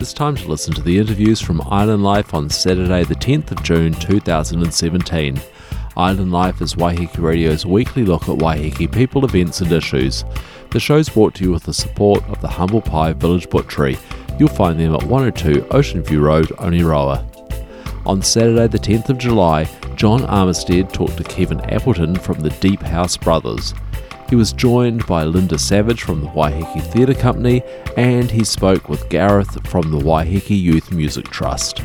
it's time to listen to the interviews from Island Life on Saturday the 10th of June 2017. Island Life is Waiheke Radio's weekly look at Waiheke people, events and issues. The show's brought to you with the support of the Humble Pie Village Butchery. You'll find them at 102 Ocean View Road, Oniroa. On Saturday the 10th of July, John Armistead talked to Kevin Appleton from the Deep House Brothers. He was joined by Linda Savage from the Waiheke Theatre Company, and he spoke with Gareth from the Waiheke Youth Music Trust.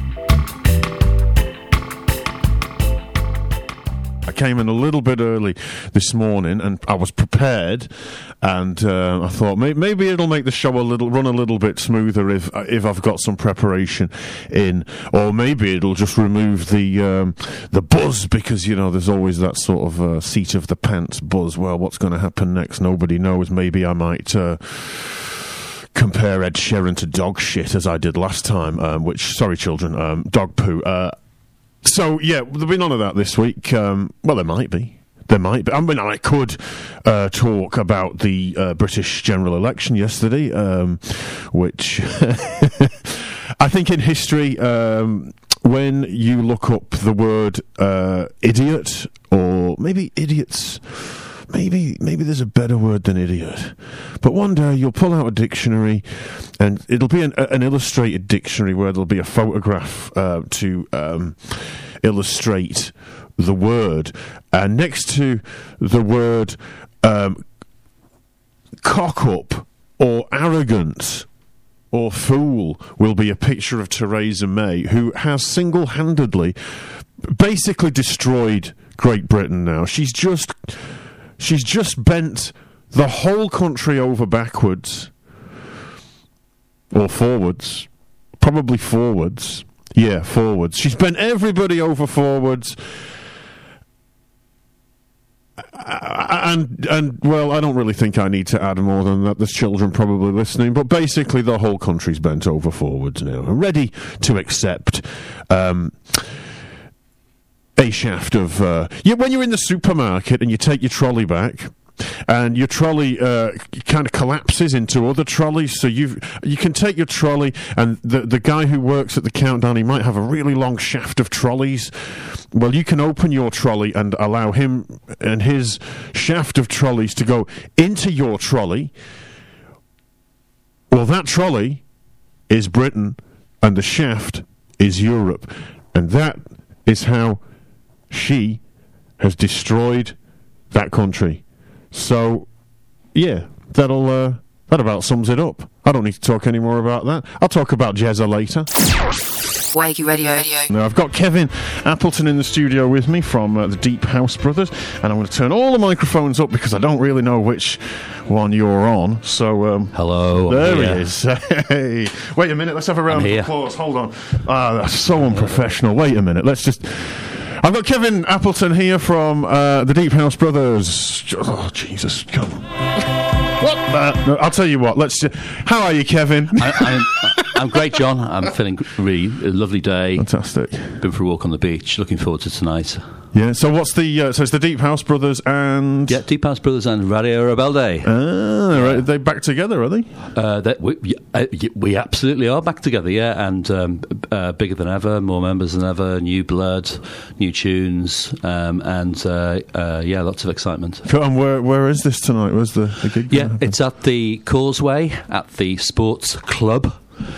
I came in a little bit early this morning, and I was prepared, and I thought maybe it'll make the show run a little bit smoother if I've got some preparation in, or maybe it'll just remove the buzz, because there's always that sort of seat of the pants buzz. Well, what's going to happen next? Nobody knows. Maybe I might compare Ed Sheeran to dog shit as I did last time, sorry children, dog poo. So, yeah, there'll be none of that this week. Well, there might be. I mean, I could talk about the British general election yesterday, which I think in history, when you look up the word idiot, or maybe idiots... Maybe there's a better word than idiot. But one day you'll pull out a dictionary, and it'll be an illustrated dictionary where there'll be a photograph to illustrate the word. And next to the word cock up or arrogant or fool will be a picture of Theresa May, who has single-handedly basically destroyed Great Britain now. She's just bent the whole country over backwards. Or forwards. Probably forwards. Yeah, forwards. She's bent everybody over forwards. And well, I don't really think I need to add more than that. There's children probably listening. But basically the whole country's bent over forwards now. And ready to accept... a shaft of... when you're in the supermarket and you take your trolley back, and your trolley kind of collapses into other trolleys, so you can take your trolley, and the guy who works at the Countdown, he might have a really long shaft of trolleys. Well, you can open your trolley and allow him and his shaft of trolleys to go into your trolley. Well, that trolley is Britain, and the shaft is Europe. And that is how... she has destroyed that country. So, yeah, that about sums it up. I don't need to talk any more about that. I'll talk about Jezza later. Waiheke Radio. Now, I've got Kevin Appleton in the studio with me from the Deep House Brothers, and I'm going to turn all the microphones up because I don't really know which one you're on. So, hello. There he is. Hey. Wait a minute, let's have a round of applause. Hold on. That's so unprofessional. Wait a minute, I've got Kevin Appleton here from the Deep House Brothers. Oh, Jesus, come on. What? No, I'll tell you what, how are you, Kevin? I'm great, John. I'm feeling really a lovely day. Fantastic. Been for a walk on the beach. Looking forward to tonight. Yeah, so what's the... so it's the Deep House Brothers and... Yeah, Deep House Brothers and Radio Rebelde. Ah, right. Are they back together, are they? We absolutely are back together, yeah, and bigger than ever, more members than ever, new blood, new tunes, and lots of excitement. And where is this tonight? Where's the gig? Yeah, it's at the Causeway, at the Sports Club.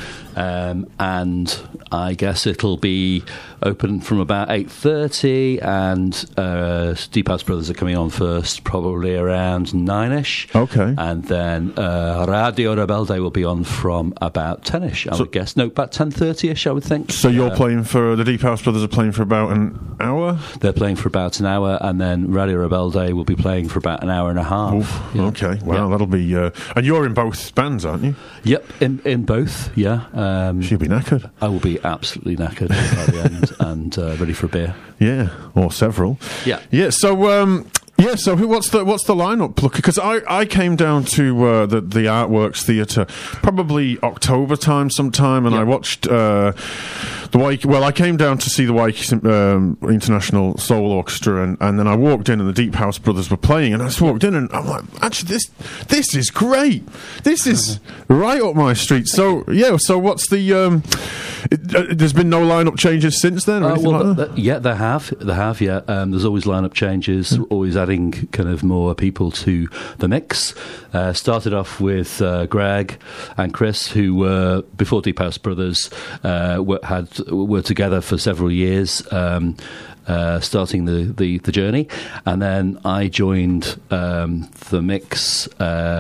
And I guess it'll be open from about 8:30, and Deep House Brothers are coming on first, probably around 9ish. Okay. And then Radio Rebelde will be on from about 10ish, I would guess. No, about 10:30ish, I would think. So you're playing for... the Deep House Brothers are playing for about an hour? They're playing for about an hour, and then Radio Rebelde will be playing for about an hour and a half. Oof, yeah. Okay, well, that'll be... and you're in both bands, aren't you? Yep, in both, yeah. She'll be knackered. I will be absolutely knackered by the end and ready for a beer. Yeah, or several. Yeah. Yeah, so Yeah, so what's the lineup? Look, because I came down to the Artworks Theatre probably October time sometime, and I watched the Waikiki. Well, I came down to see the Waikiki International Soul Orchestra, and then I walked in, and the Deep House Brothers were playing, and I just walked in, and I'm like, actually, this is great. This is right up my street. So yeah, so what's the? There's been no lineup changes since then, or anything like that? Yeah, there have. Yeah, there's always lineup changes, always adding kind of more people to the mix. Started off with Greg and Chris, who were before Deep House Brothers were together for several years. Starting the journey, and then I joined the mix,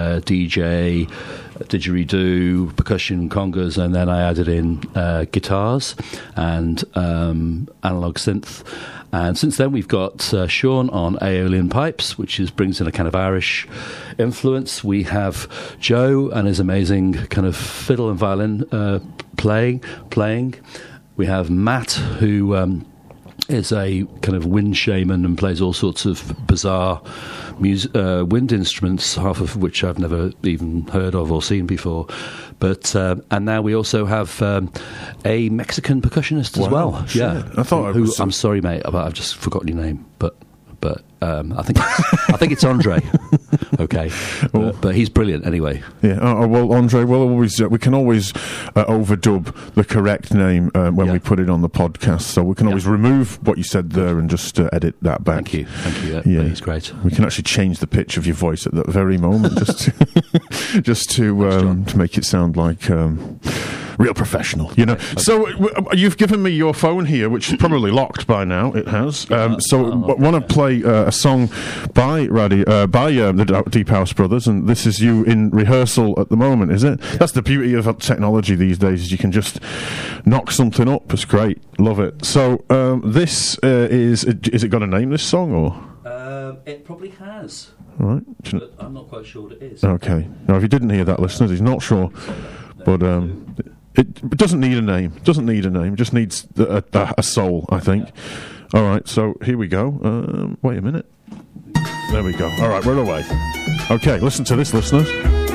DJ, didgeridoo, percussion, congas, and then I added in guitars and analog synth. And since then, we've got Sean on Aeolian pipes, which brings in a kind of Irish influence. We have Joe and his amazing kind of fiddle and violin playing. We have Matt, who is a kind of wind shaman and plays all sorts of bizarre wind instruments, half of which I've never even heard of or seen before. But and now we also have a Mexican percussionist as well. Shit. Yeah, I thought I'm sorry, mate, I've just forgotten your name, but I think it's Andre. Okay, but he's brilliant anyway. Yeah. Well, Andre, we can always overdub the correct name when we put it on the podcast, so we can always remove what you said there and just edit that back. Thank you. Yeah, he's great. We can actually change the pitch of your voice at that very moment, just to make it sound like. Real professional, you know. Okay. So you've given me your phone here, which is probably locked by now. It has. So want to play a song by the Deep House Brothers, and this is you in rehearsal at the moment, is it? That's the beauty of technology these days. Is you can just knock something up. It's great. Love it. So this is it got a name? This song or? It probably has. All right. But I'm not quite sure what it is. Okay. Now, if you didn't hear that, listeners, he's not sure, but. It doesn't need a name. It just needs a soul, I think. All right, so here we go. Wait a minute. There we go. All right, we're away. Okay, listen to this, listeners.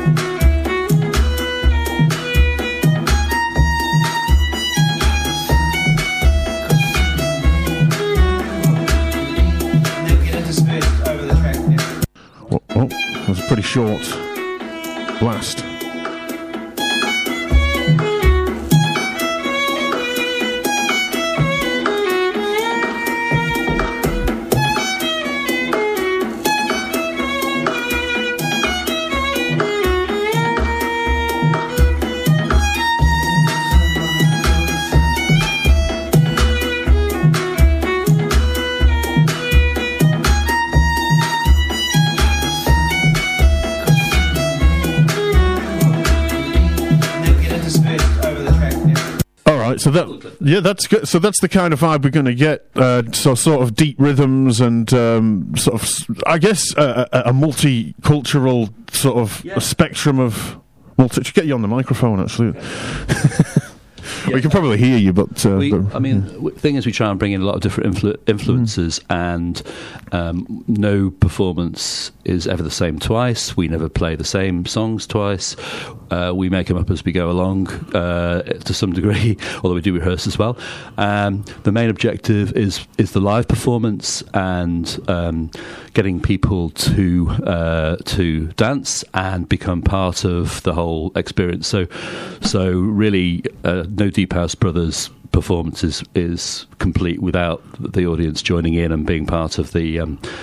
Oh, that was a pretty short blast. So that's good. So that's the kind of vibe we're going to get. So sort of deep rhythms and sort of, I guess, a multicultural sort of spectrum of. Should get you on the microphone, actually. We can probably hear you, but the thing is, we try and bring in a lot of different influences, and no performance is ever the same twice. We never play the same songs twice. We make them up as we go along to some degree, although we do rehearse as well. The main objective is the live performance and getting people to dance and become part of the whole experience. So really, no Deep House Brothers performance is complete without the audience joining in and being part of the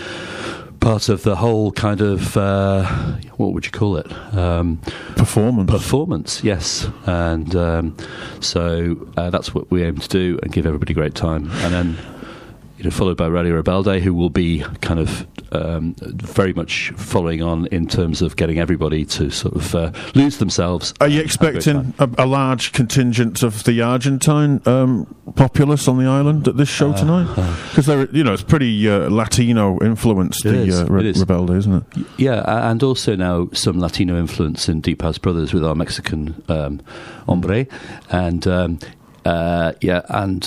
whole kind of what would you call it? Performance, yes. And so that's what we aim to do and give everybody a great time. And then, followed by Radio Rebelde, who will be kind of very much following on in terms of getting everybody to sort of lose themselves. Are you expecting a large contingent of the Argentine populace on the island at this show tonight? Because it's pretty Latino influenced. Rebelde, isn't it? Yeah, and also now some Latino influence in Deep House Brothers with our Mexican hombre, and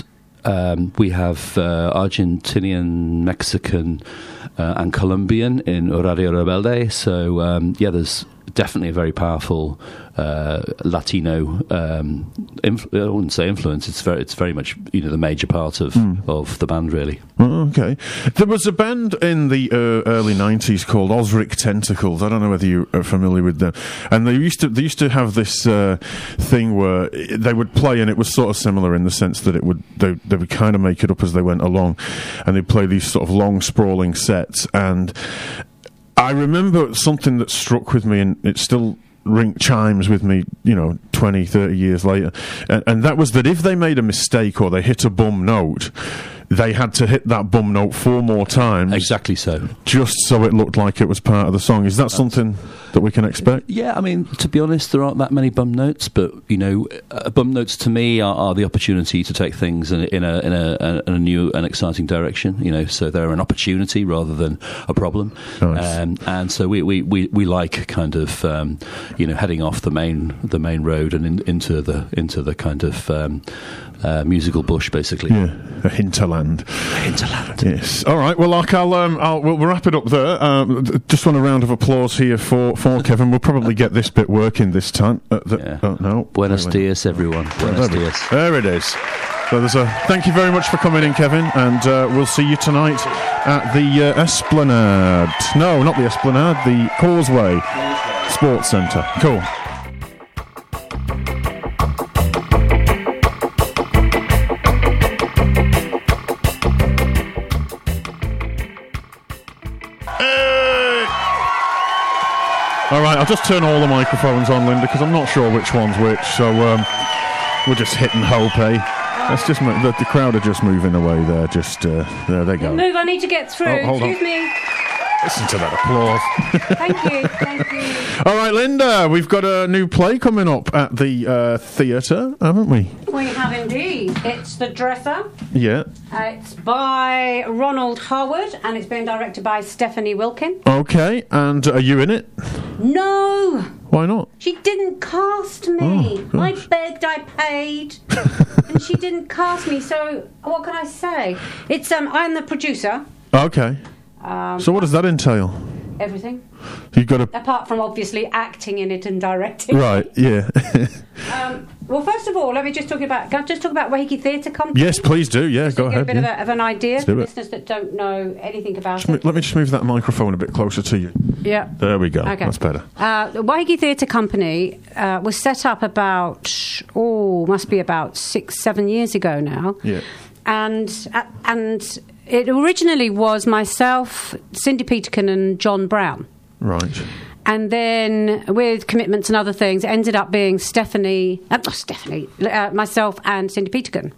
We have Argentinian, Mexican, and Colombian in Radio Rebelde. So there's definitely a very powerful Latino. I wouldn't say influence. It's very much the major part of the band, really. Oh, okay. There was a band in the early 90s called Osric Tentacles. I don't know whether you are familiar with them. And they used to have this thing where they would play, and it was sort of similar in the sense that they would kind of make it up as they went along, and they'd play these sort of long, sprawling sets. And I remember something that struck with me, and it still chimes with me, 20, 30 years later, and that was that if they made a mistake or they hit a bum note, they had to hit that bum note 4 more times. Exactly so. Just so it looked like it was part of the song. Is that something that we can expect? Yeah, I mean, to be honest, there aren't that many bum notes, but, bum notes to me are the opportunity to take things in a new and exciting direction, so they're an opportunity rather than a problem. Nice. And so we like kind of, heading off the main road and into the kind of musical bush, basically. Yeah, a hinterland. Yes. All right. Well, we'll wrap it up there. Just want a round of applause here for Kevin. We'll probably get this bit working this time. No. Buenos dias, everyone. Buenos dias. There it is. So thank you very much for coming in, Kevin, and we'll see you tonight at the Esplanade. No, not the Esplanade. The Causeway Sports Centre. Cool. All right, I'll just turn all the microphones on, Linda, because I'm not sure which one's which, so we'll just hit and hope, eh? Let's just the crowd are just moving away there, there they go. Move, I need to get through. Excuse me. Listen to that applause. Thank you. All right, Linda, we've got a new play coming up at the theatre, haven't we? We have indeed. It's The Dresser. Yeah. It's by Ronald Harwood, and it's being directed by Stephanie Wilkin. Okay, and are you in it? No! Why not? She didn't cast me. Oh, I begged, I paid, and she didn't cast me, so what can I say? It's I'm the producer. Okay. So what does that entail? Everything. You've got to... Apart from, obviously, acting in it and directing. Right, yeah. Well, first of all, can I just talk about Waihekie Theatre Company? Yes, please do, yeah, go ahead. Get a bit of an idea for do it. listeners that don't know anything about it. Let me just move that microphone a bit closer to you. Yeah. There we go, okay. That's better. The Waihekie Theatre Company was set up must be about 6-7 years ago now. Yeah. And it originally was myself, Cindy Peterkin and John Brown. Right. And then, with commitments and other things, it ended up being myself and Cindy Peterkin.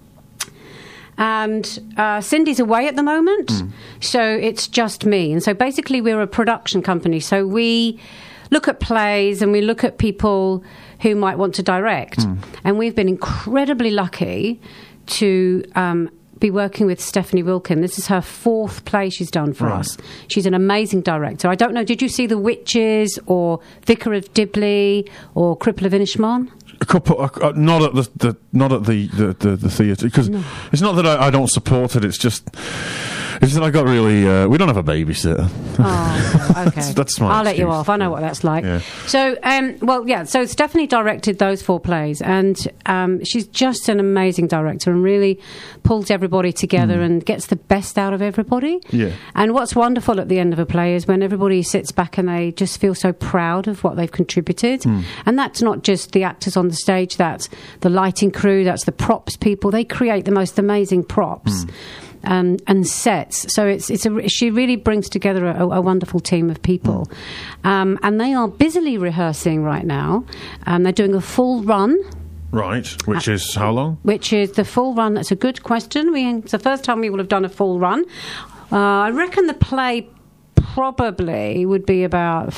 And Cindy's away at the moment, so it's just me. And so basically we're a production company. So we look at plays and we look at people who might want to direct. And we've been incredibly lucky to be working with Stephanie Wilkin. This is her 4th play she's done for us. She's an amazing director. I don't know, did you see The Witches or Vicar of Dibley or Cripple of Inishmon? A couple, not at the theatre, because it's not that I don't support it. It's that I got really. We don't have a babysitter. Oh, okay. That's my I'll let you excuse. off. I know what that's like. Yeah. So, So Stephanie directed those 4 plays, and she's just an amazing director, and really pulls everybody together and gets the best out of everybody. Yeah. And what's wonderful at the end of a play is when everybody sits back and they just feel so proud of what they've contributed. And that's not just the actors on the stage; that's the lighting crew, that's the props people. They create the most amazing props. And sets. So she really brings together a wonderful team of people. And they are busily rehearsing right now. They're doing a full run. Right, which is how long? Which is the full run. That's a good question. It's the first time we will have done a full run. I reckon the play probably would be about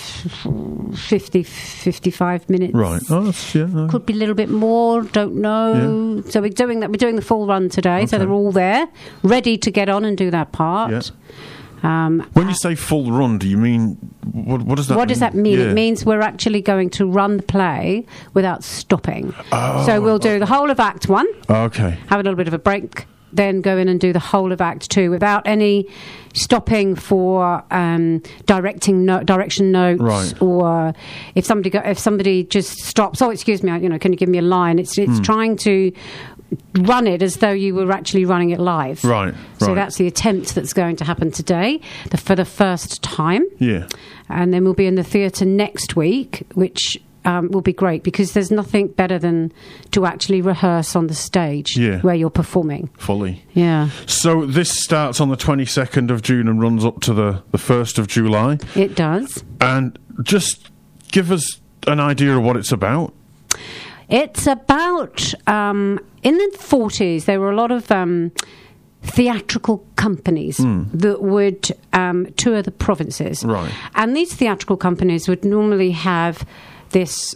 50-55 minutes. Right. Oh, could be a little bit more, don't know. Yeah. So we're doing that. We're doing the full run today, so they're all there, ready to get on and do that part. Yeah. When you say full run, do you mean what does that mean? What does that mean? Yeah. It means we're actually going to run the play without stopping. So we'll do the whole of Act 1. Okay. Have a little bit of a break. then go in and do the whole of Act 2 without any stopping for direction notes, Right. or if somebody just stops, oh, excuse me, can you give me a line? It's trying to run it as though you were actually running it live. Right. So that's the attempt that's going to happen today, for the first time. Yeah. And then we'll be in the theatre next week, which will be great, because there's nothing better than to actually rehearse on the stage where you're performing. Fully. Yeah. So this starts on the 22nd of June and runs up to the 1st of July. It does. And just give us an idea of what it's about. It's about, in the 40s, there were a lot of theatrical companies that would tour the provinces. Right. And these theatrical companies would normally have this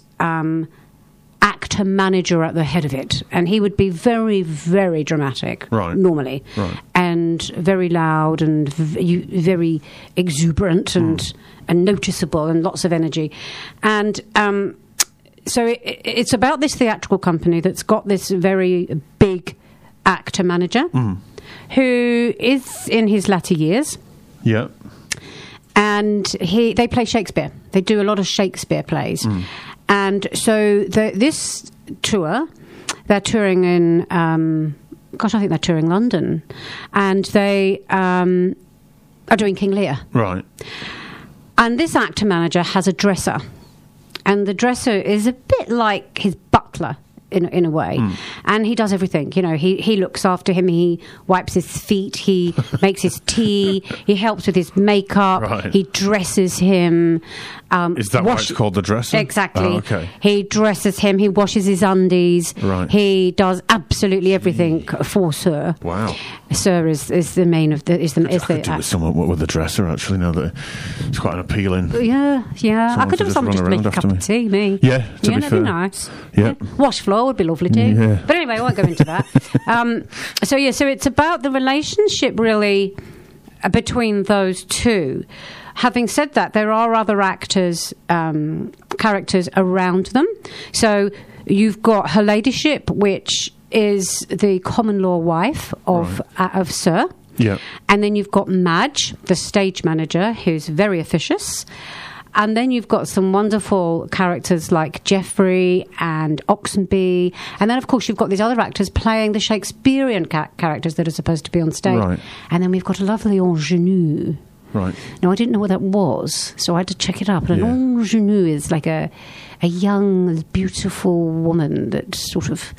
actor manager at the head of it, and he would be very, very dramatic, normally, and very loud and very exuberant and noticeable and lots of energy. And so it's about this theatrical company that's got this very big actor manager who is in his latter years. Yeah. And they play Shakespeare. They do a lot of Shakespeare plays. And so this tour, they're touring in, I think they're touring London. And they are doing King Lear. Right. And this actor manager has a dresser. And the dresser is a bit like his butler in a way. And he does everything. He looks after him. He wipes his feet. He makes his tea. He helps with his makeup. Right. He dresses him. Is that why it's called the dresser? Exactly. Oh, okay. He dresses him. He washes his undies. Right. He does absolutely everything for Sir. Wow. Sir is the main of the I could do with someone with the dresser, actually, now that it's quite an appealing. Yeah. I could do with someone just to make a cup of tea, me. Yeah, to be that'd fair. be nice. Yeah. Wash floor would be lovely too. Yeah. But anyway, I won't go into that. So it's about the relationship, really, between those two. Having said that, there are other actors, characters around them. So you've got Her Ladyship, which is the common law wife of Sir. Yeah. And then you've got Madge, the stage manager, who's very officious. And then you've got some wonderful characters like Geoffrey and Oxenby. And then, of course, you've got these other actors playing the Shakespearean characters that are supposed to be on stage. Right. And then we've got a lovely ingenue. Right. Now, I didn't know what that was, so I had to check it up. And Yeah. an ingenue is like a young, beautiful woman that sort of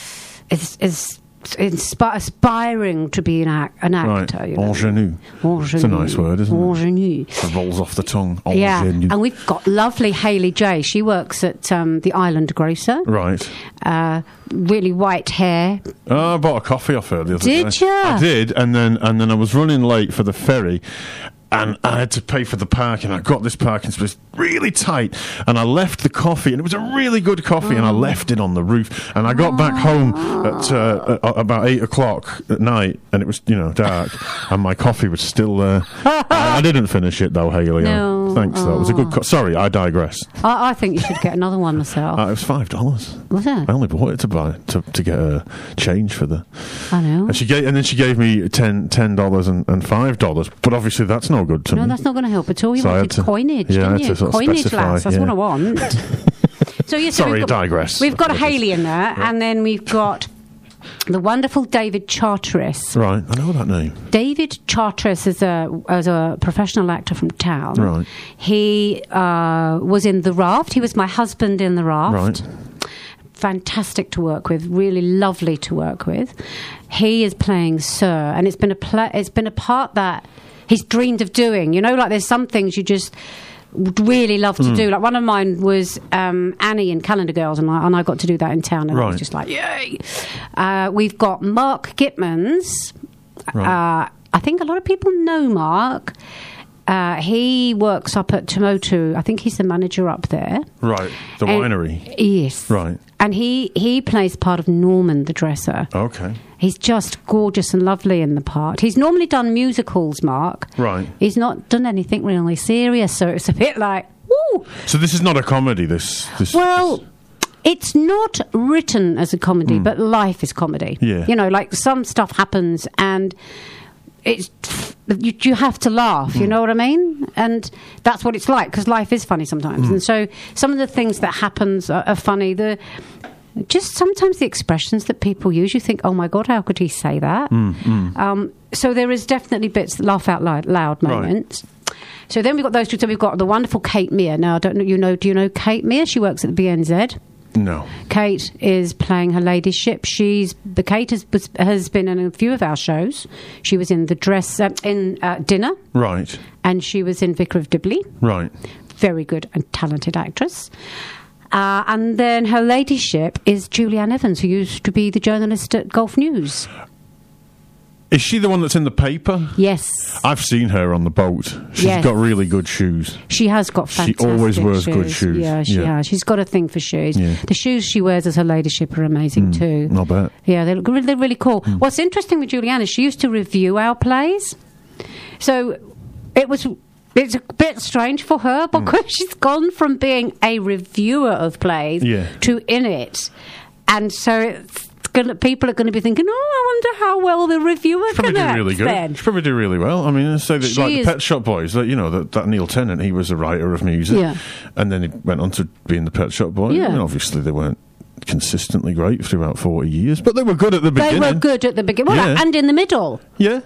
is aspiring to be an actor. Right. Ingenue. It's a nice word, isn't it? Ingenue. It rolls off the tongue. Yeah, Ingenue. and we've got lovely Hayley J. She works at the Island Grocer. Right. Really white hair. I bought a coffee off her the other day. Did ya? I did, and then I was running late for the ferry, and I had to pay for the parking. I got this parking space really tight, and I left the coffee, and it was a really good coffee, and I left it on the roof, and I got back home at about 8 o'clock at night, and it was dark, and my coffee was still there. I didn't finish it though, Hayley. No. Thanks though. It was a good. Sorry, I digress. I think you should get another one myself. It was $5. Was it? I only bought it to get a change for the. I know. And she gave me $10 and $5, but obviously that's no good to me. No, that's not going to help at all. You So I wanted had to- coinage, yeah, I didn't had you? to sort of Coinage, specify, lass. That's yeah. what I want. So yes, Sorry, digress. We've got Hayley in there, and then we've got the wonderful David Charteris. Right, I know that name. David Charteris is a professional actor from town. Right. He was in The Raft. He was my husband in The Raft. Right. Fantastic to work with, really lovely to work with. He is playing Sir, and it's been a part that he's dreamed of doing. Like there's some things you just would really love to do. Like one of mine was Annie in Calendar Girls, and I got to do that in town, and I was Right. just like, yay! We've got Mark Gitmans. Right. I think a lot of people know Mark. He works up at Tumotu. I think he's the manager up there. Right, the And- winery. Yes. Right. And he plays part of Norman the dresser. Okay. He's just gorgeous and lovely in the part. He's normally done musicals, Mark. Right. He's not done anything really serious, so it's a bit like, woo! So this is not a comedy. This. Well, it's not written as a comedy, but life is comedy. Yeah. You know, like some stuff happens and it's you have to laugh, you know what I mean? And that's what it's like, because life is funny sometimes. And so some of the things that happens are funny. Just sometimes the expressions that people use, you think, oh my God, how could he say that? So there is definitely bits, laugh out loud moments. Right. So then we've got those two. So we've got the wonderful Kate Meir. Now, I don't know, do you know Kate Meir? She works at the BNZ. No. Kate is playing her ladyship. Kate has been in a few of our shows. She was in Dinner. Right. And she was in Vicar of Dibley. Right. Very good and talented actress. And then her ladyship is Julianne Evans, who used to be the journalist at Gulf News. Is she the one that's in the paper? Yes. I've seen her on the boat. She's got really good shoes. She has got fantastic shoes. She always wears good shoes. Yeah, she has. She's got a thing for shoes. Yeah. The shoes she wears as her ladyship are amazing too. I bet. Yeah, they're really cool. What's interesting with Julianne is she used to review our plays. So it's a bit strange for her because she's gone from being a reviewer of plays to in it. And so people are going to be thinking, I wonder how well the reviewer can act really good. then. She'll probably do really well. I mean, say that, like the Pet Shop Boys, that Neil Tennant, he was a writer of music, and then he went on to be in the Pet Shop Boys. Yeah. And obviously they weren't consistently great for about 40 years, but they were good at the beginning. They were good at the beginning, and in the middle. Yeah.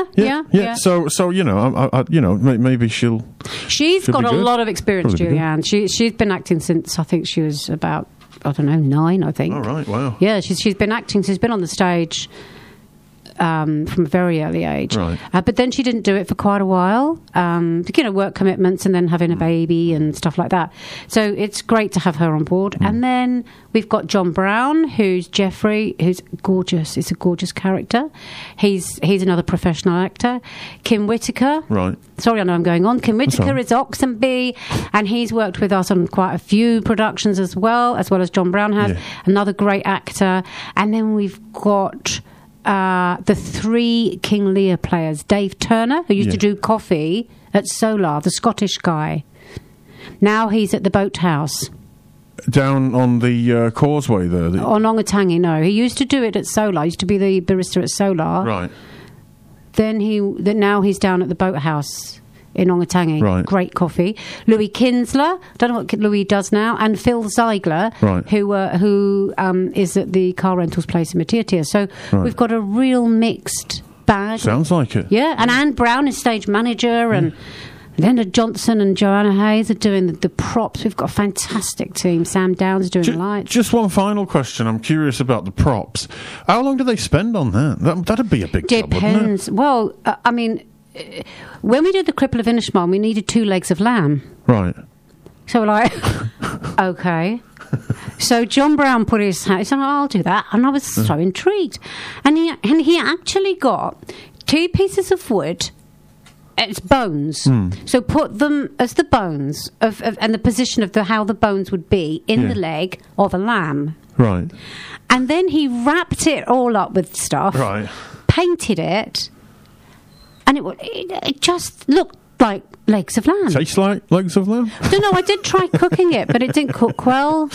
So maybe she's got a lot of experience, Julianne. She's been acting since I think she was about 9, I think. Oh, right, wow. Yeah, she's been acting, she's been on the stage from a very early age. Right. But then she didn't do it for quite a while. Work commitments and then having a baby and stuff like that. So it's great to have her on board. And then we've got John Brown, who's Geoffrey, who's gorgeous. It's a gorgeous character. He's another professional actor. Kim Whittaker. Right. Sorry, I know I'm going on. Kim Whittaker is Oxenby, and he's worked with us on quite a few productions as well as John Brown has. Yeah. Another great actor. And then we've got the 3 King Lear players. Dave Turner, who used to do Coffee at Solar, the Scottish guy. Now he's at the Boathouse. Down on the causeway there? On Ongatangi, no. He used to do it at Solar. He used to be the barista at Solar. Right. Now he's down at the Boathouse in Ongatangi. Right. Great coffee. Louis Kinsler, don't know what Louis does now, and Phil Ziegler, who is at the car rentals place in Matiatia. So we've got a real mixed bag. Sounds like it. Yeah, and Anne Brown is stage manager, and Leonard Johnson and Joanna Hayes are doing the props. We've got a fantastic team. Sam Downs doing the lights. Just one final question. I'm curious about the props. How long do they spend on that? That'd be a big job, wouldn't it? Depends. Well, I mean, when we did the Cripple of Inishmaan, we needed 2 legs of lamb. Right. So we're like, okay. So John Brown put his hand, he said, I'll do that. And I was so intrigued. And he actually got 2 pieces of wood. It's bones. So put them as the bones and the position of how the bones would be in the leg of a lamb. Right. And then he wrapped it all up with stuff. Right. Painted it. And it just looked like legs of lamb. Tastes like legs of lamb? I don't know. I did try cooking it, but it didn't cook well.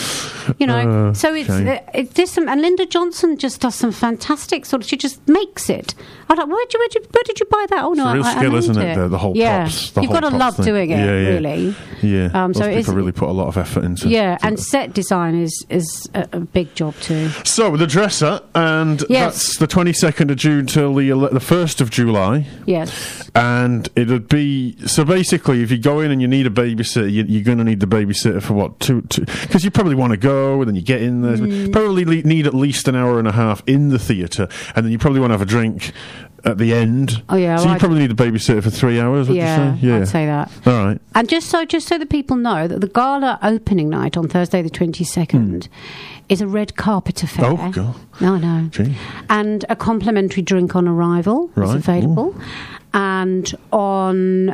So it's just some. And Linda Johnson just does some fantastic she just makes it. I was like, where did you buy that? Oh no, it's a real skill, isn't it? The whole props. You've got to love doing it, really. Yeah. Those people really put a lot of effort into it. Yeah, and set design is a big job too. So the dresser, and that's the 22nd of June till the 1st of July. Yes. And it'd be basically, if you go in and you need a babysitter, you're going to need the babysitter for what, 2 because you probably want to go, and then you get in there. Probably need at least an hour and a half in the theatre, and then you probably want to have a drink at the end. Oh yeah. So you probably need a babysitter for 3 hours. Would you say? Yeah, I'd say that. All right. And just so that people know that the gala opening night on Thursday the 22nd is a red carpet affair. Oh God. No. Gee. And a complimentary drink on arrival is available. Ooh. And on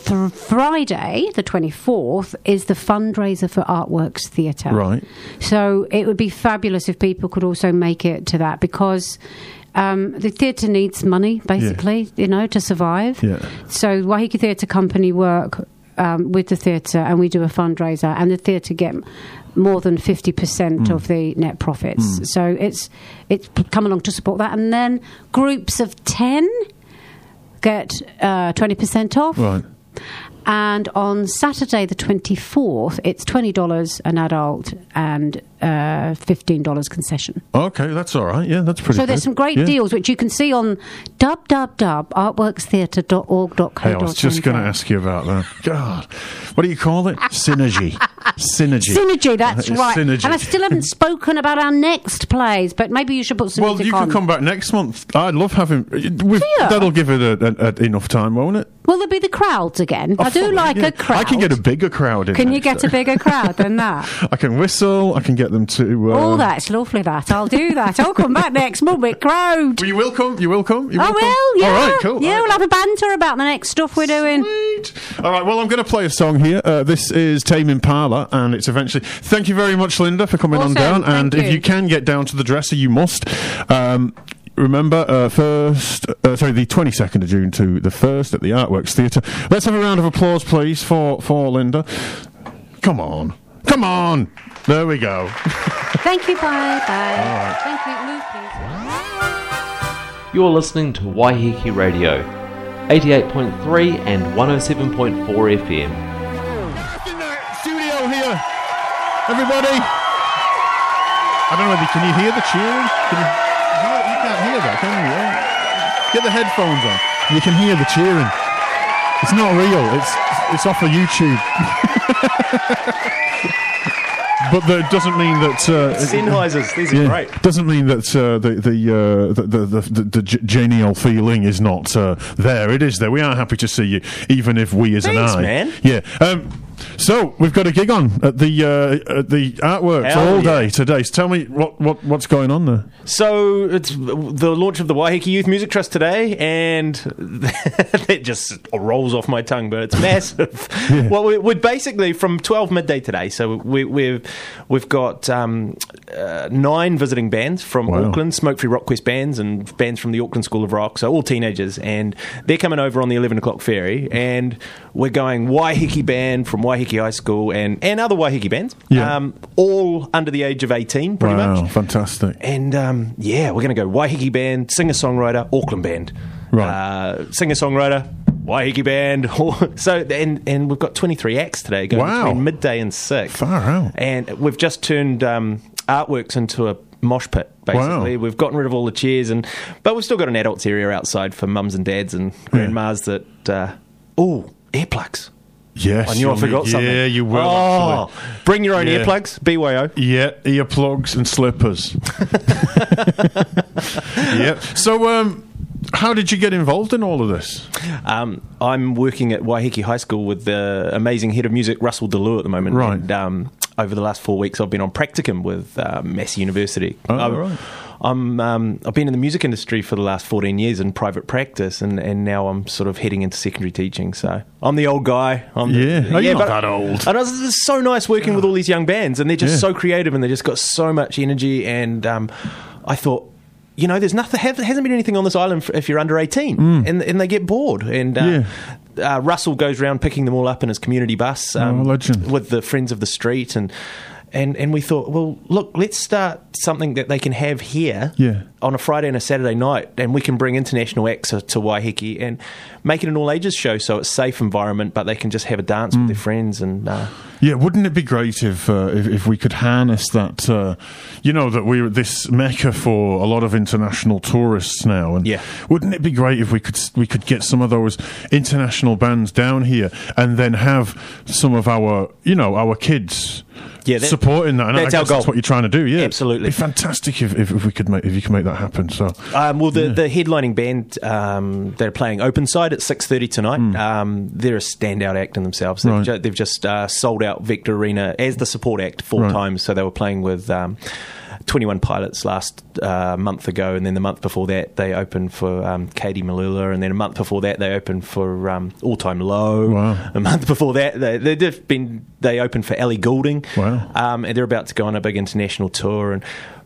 Friday, the 24th, is the fundraiser for Artworks Theatre. Right. So it would be fabulous if people could also make it to that, because the theatre needs money, basically, to survive. Yeah. So Waiheke Theatre Company work with the theatre, and we do a fundraiser, and the theatre get more than 50% of the net profits. So it's come along to support that. And then groups of 10 get 20% off. Right. And on Saturday the 24th, it's $20 an adult and $15 concession. Okay, that's all right. Yeah, that's pretty So there's good. some great deals, which you can see on www.artworkstheatre.org.co.uk. Hey, I was just going to ask you about that. God, what do you call it? Synergy. Synergy, that's right. Synergy. And I still haven't spoken about our next plays, but maybe you should put some Well, music you on. can come back next month. I'd love having... That'll give it enough time, won't it? Will there be the crowds again? I do like a crowd. I can get a bigger crowd in Can there, you get so- a bigger crowd than that? I can whistle. I can get them to... Oh, that's lovely, that. I'll do that. I'll come back next month with crowd. You will come? You will come? You I will come? will, yeah. All right, cool. Yeah, All we'll right. have a banter about the next stuff we're doing. Sweet. All right, well, I'm going to play a song here. This is Tame Impala, and it's eventually... Thank you very much, Linda, for coming on Awesome, down. And thank if you. you can get down to the Dresser, you must. Remember, the 22nd of June to the 1st at the Artworks Theatre. Let's have a round of applause, please, for Linda. Come on. There we go. Thank you, bye. Thank you. Move, please. You're listening to Waiheke Radio, 88.3 and 107.4 FM. In the studio here, everybody. I don't know, can you hear the cheering? You can't hear that, can you? Get the headphones on. You can hear the cheering. It's not real. It's off of YouTube. But that doesn't mean that Sennheisers, these are great. Doesn't mean that the genial feeling is not there. It is there. We are happy to see you, even if we as Thanks, an eye. man. Yeah. So we've got a gig on at the Artworks Hell all yeah. day today. So tell me what's going on there. So it's the launch of the Waiheke Youth Music Trust today, and it just rolls off my tongue, but it's massive. Yeah. Well, we're basically from 12 midday today. So we've got 9 visiting bands from Wow. Auckland, Smoke Free Rock Quest bands, and bands from the Auckland School of Rock. So all teenagers, and they're coming over on the 11 o'clock ferry, and we're going Waiheke band from Waiheke High School and other Waiheke bands, Yeah. all under the age of 18, pretty Wow, much. fantastic. And we're going to go Waiheke band, singer-songwriter, Auckland band. Right. Singer-songwriter, Waiheke band. So and we've got 23 acts today going Wow. between midday and 6. Far out. And we've just turned Artworks into a mosh pit, basically. Wow. We've gotten rid of all the chairs, but we've still got an adults area outside for mums and dads and grandmas that... earplugs. Yes. I knew I forgot something. Yeah, you will. Oh, Actually. bring your own Yeah. earplugs, BYO. Yeah, earplugs and slippers. Yeah. So, how did you get involved in all of this? I'm working at Waiheke High School with the amazing head of music, Russell DeLue, at the moment. Right. And over the last 4 weeks, I've been on practicum with Massey University. Oh, right. I've been in the music industry for the last 14 years in private practice, and now I'm sort of heading into secondary teaching. So I'm the old guy. You're not but- that old. And it's so nice working with all these young bands, and they're just so creative, and they just got so much energy. And I thought, there's nothing. Hasn't been anything on this island if you're under 18, and they get bored. And Russell goes around picking them all up in his community bus legend. with the Friends of the Street, and we thought, well, look, let's start something that they can have here on a Friday and a Saturday night, and we can bring international acts to Waiheke and make it an all ages show, so it's a safe environment, but they can just have a dance with their friends. And Yeah, wouldn't it be great if we could harness that? That we're this mecca for a lot of international tourists now, and wouldn't it be great if we could get some of those international bands down here and then have some of our kids supporting that? And that's I our guess goal. That's what you're trying to do. Yeah, Absolutely. It'd be fantastic if you could make that happen. So, the headlining band they're playing Openside at 6:30 tonight. They're a standout act in themselves. They've just sold out Vector Arena as the support act 4 times. So they were playing with 21 Pilots last month ago, and then the month before that they opened for Katie Malula, and then a month before that they opened for All Time Low. Wow. A month before that they opened for Ellie Goulding. Wow. And they're about to go on a big international tour.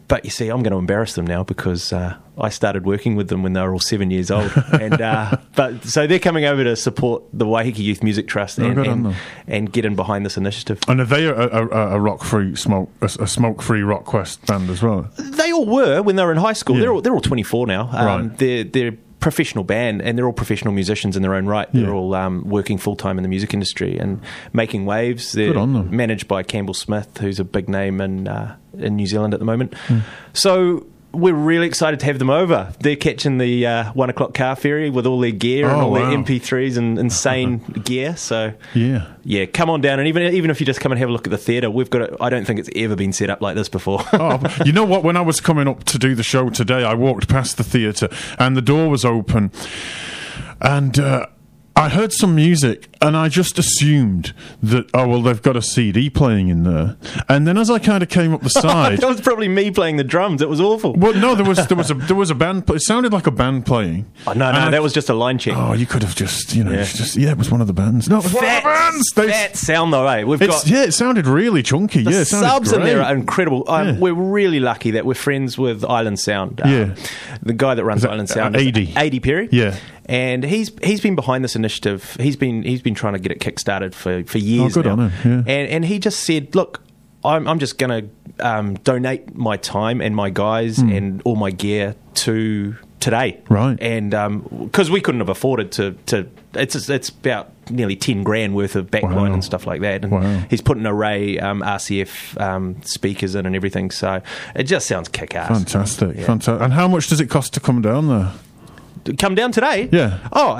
But you see, I'm going to embarrass them now because I started working with them when they were all 7 years old. And but so they're coming over to support the Waiheke Youth Music Trust and get in behind this initiative. And are they a rock-free, smoke-free rock quest band as well? They all were when they were in high school. Yeah. They're all 24 now. Right. They're professional band, and they're all professional musicians in their own right. They're all working full-time in the music industry and making waves. They're Good on them. managed by Campbell Smith, who's a big name in New Zealand at the moment. So we're really excited to have them over. They're catching the 1 o'clock car ferry with all their gear and all their MP3s and insane gear. So yeah, come on down, and even if you just come and have a look at the theatre, we've got I don't think it's ever been set up like this before. You know what? When I was coming up to do the show today, I walked past the theatre and the door was open, and I heard some music, and I just assumed that, they've got a CD playing in there. And then as I kind of came up the side... That was probably me playing the drums. It was awful. Well, no, there was a band... It sounded like a band playing. Oh, no, that was just a line check. Oh, you could have just, it was one of the bands. No, it was one of the bands! That sound, though, eh? It sounded really chunky. The it sounded subs great. in there are incredible. We're really lucky that we're friends with Island Sound. The guy that runs Island Sound is AD Perry. Yeah. And he's been behind this initiative. He's been trying to get it kick-started for years good now. on him, yeah. And he just said, look, I'm just going to donate my time and my guys and all my gear to today. Right. And because we couldn't have afforded to it's about nearly 10 grand worth of backline and stuff like that. And he's put an array RCF speakers in and everything. So it just sounds kick-ass. Fantastic. And how much does it cost to come down there? Come down today? Yeah. Oh,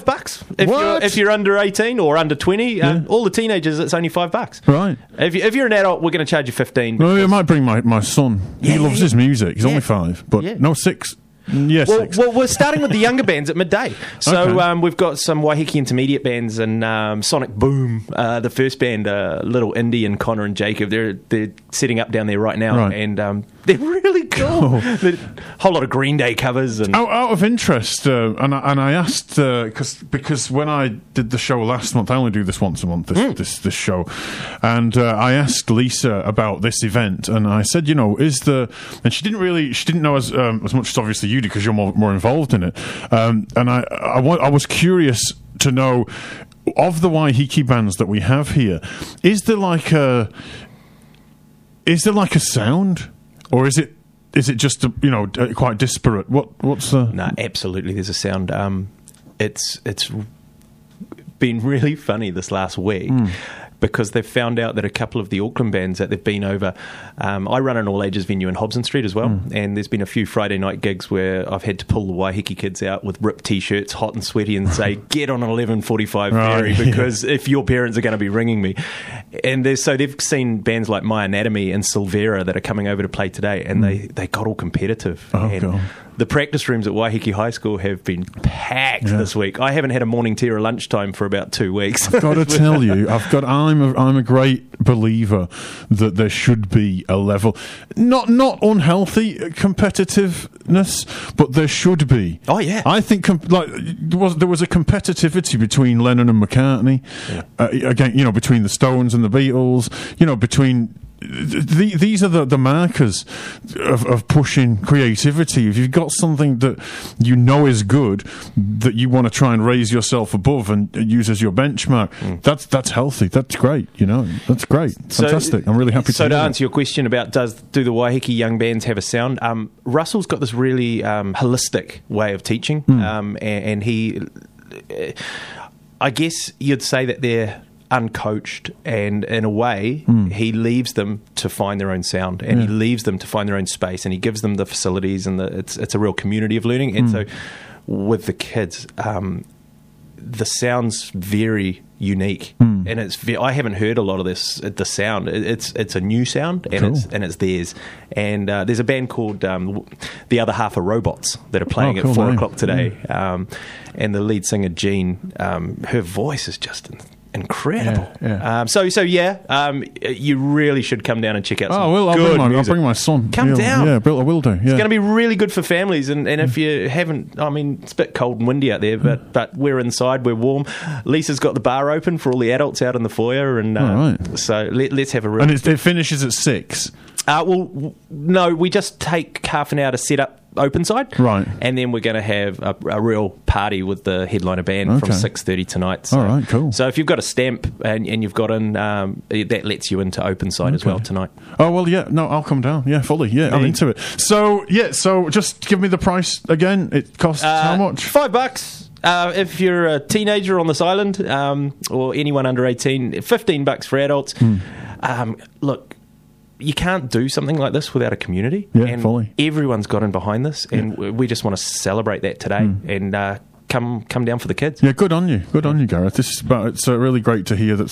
$5 if you're under 18 or under 20. All the teenagers, it's only $5. Right. If you're an adult, we're going to charge you $15. Well, I might bring my son. He loves his music. He's only 5, but no 6. Yes. Well, we're starting with the younger bands at midday. So we've got some Waiheke intermediate bands and Sonic Boom, the first band, Little Indy and Connor and Jacob. They're setting up down there right now, and they're really cool. A whole lot of Green Day covers. And out of interest, and I asked because when I did the show last month, I only do this once a month. This show, and I asked Lisa about this event, and I said, and she didn't know as much as obviously you do because you're more involved in it, and I was curious to know of the Waiheke bands that we have here. Is there like a sound? Or is it just quite disparate? What's the? No, absolutely. There's a sound. It's been really funny this last week because they've found out that a couple of the Auckland bands that they've been over. I run an all ages venue in Hobson Street as well, and there's been a few Friday night gigs where I've had to pull the Waiheke kids out with ripped t-shirts, hot and sweaty, and say, "Get on an 11:45 ferry because if your parents are going to be ringing me." And so they've seen bands like My Anatomy and Silvera that are coming over to play today, and they got all competitive. God. The practice rooms at Waiheke High School have been packed this week. I haven't had a morning tea or a lunchtime for about 2 weeks. I've got to tell you, I'm a great believer that there should be a level, not unhealthy competitiveness, but there should be. Oh yeah, I think there was a competitivity between Lennon and McCartney, again, between the Stones and the Beatles, between. These are the markers of pushing creativity. If you've got something that is good, that you want to try and raise yourself above and use as your benchmark, that's healthy. That's great. That's great. Fantastic. I'm really happy. So to answer your question about do the Waiheke young bands have a sound? Russell's got this really holistic way of teaching, and he, I guess you'd say that they're uncoached, and in a way he leaves them to find their own sound, and he leaves them to find their own space, and he gives them the facilities, and it's a real community of learning. And so with the kids, the sound's very unique, and I haven't heard a lot of the sound. It's a new sound, and it's theirs. And there's a band called The Other Half of Robots that are playing at 4 o'clock today, and the lead singer Jean, her voice is just incredible. You really should come down and check out some I'll bring my son. Come down. Yeah, Bill, I will do. Yeah. It's going to be really good for families, and if you haven't, it's a bit cold and windy out there, but we're inside, we're warm. Lisa's got the bar open for all the adults out in the foyer, and so let's have a real... And it finishes at 6? No, we just take half an hour to set up open side, right, and then we're going to have a real party with the headliner band from 6:30 tonight. So, all right, cool. So if you've got a stamp and you've got in, that lets you into open side as well tonight. Oh well, yeah, no, I'll come down. Yeah, fully. Yeah, I'm into it. So just give me the price again. It costs how much? $5. If you're a teenager on this island, or anyone under 18, $15 for adults. Look, you can't do something like this without a community. Yeah, and fully. Everyone's got in behind this, and we just want to celebrate that today and come down for the kids. Yeah, good on you, Gareth. It's really great to hear that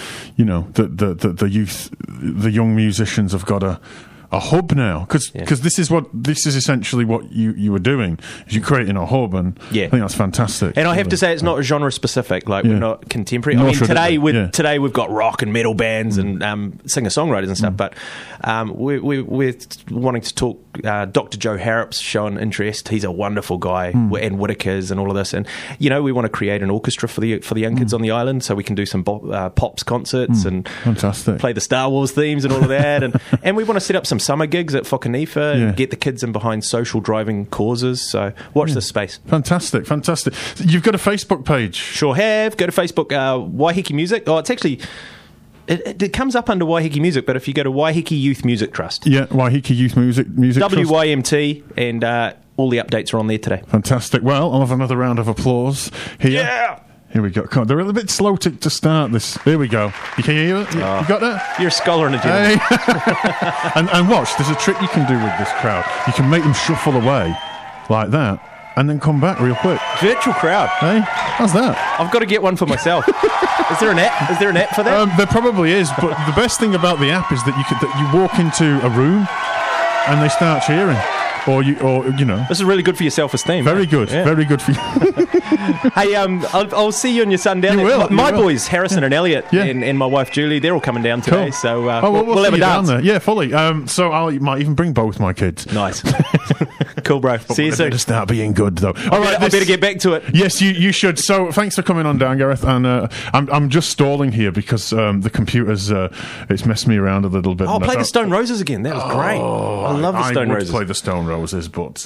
the youth, the young musicians have got a hub now, because this is essentially what you were doing, is you're creating a hub, and I think that's fantastic. And I have to say, it's not genre specific. Like, we're not contemporary. I mean, today we've got rock and metal bands and singer songwriters and stuff, but we're wanting to talk. Dr. Joe Harrop's shown interest. He's a wonderful guy, and Whitakers and all of this. And we want to create an orchestra for the young kids on the island, so we can do some pops concerts and fantastic, play the Star Wars themes and all of that. And we want to set up some summer gigs at Whakaniwha and get the kids in behind social driving causes. So watch this space. Fantastic. You've got a Facebook page? Sure have. Go to Facebook, Waiheke Music. Oh, it's actually... It comes up under Waiheke Music, but if you go to Waiheke Youth Music Trust. Yeah, Waiheke Youth Music Trust. WYMT, and all the updates are on there today. Fantastic. Well, I'll have another round of applause here. Yeah! Here we go. Come on, they're a little bit slow to start this. Here we go. You can hear it? You got that? You're a scholar and a gentleman. Hey. and watch, there's a trick you can do with this crowd. You can make them shuffle away like that, and then come back real quick. Virtual crowd. Hey, how's that? I've got to get one for myself. Is there an app? Is there an app for that? There probably is, but the best thing about the app is that you walk into a room and they start cheering. Or this is really good for your self-esteem. Very good, very good for you. Hey, I'll see you on your sundown. You will. My boys, Harrison and Elliot, and my wife Julie, they're all coming down today. Cool. So we'll have a dance. There. Yeah, fully. So I might even bring both my kids. Nice. Cool, bro. See you soon. Better start being good, though. I better get back to it. Yes, you should. So thanks for coming on down, Gareth. And I'm just stalling here because the computer's it's messed me around a little bit. Oh, play the Stone Roses again. That was great. I love the Stone Roses. I would play the Stone Roses, but...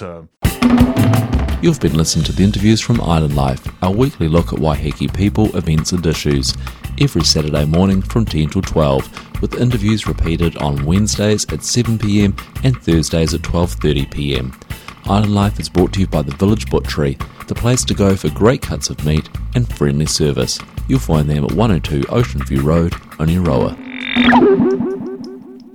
You've been listening to the interviews from Island Life, our weekly look at Waiheke people, events and issues, every Saturday morning from 10 till 12, with interviews repeated on Wednesdays at 7pm and Thursdays at 12:30pm. Island Life is brought to you by the Village Butchery, the place to go for great cuts of meat and friendly service. You'll find them at 102 Ocean View Road, Oneroa.